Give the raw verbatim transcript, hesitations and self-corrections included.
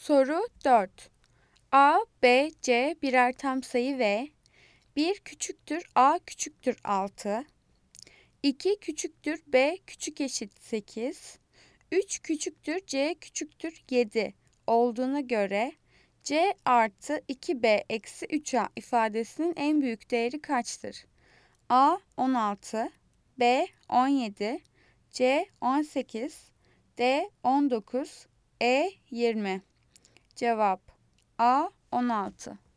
Soru dört. A, B, C birer tam sayı ve bir küçüktür A küçüktür altı, iki küçüktür B küçük eşit sekiz, üç küçüktür C küçüktür yedi olduğuna göre C artı iki B eksi üç A ifadesinin en büyük değeri kaçtır? A on altı, B on yedi, C on sekiz, D on dokuz, E yirmi. Cevap A on altı.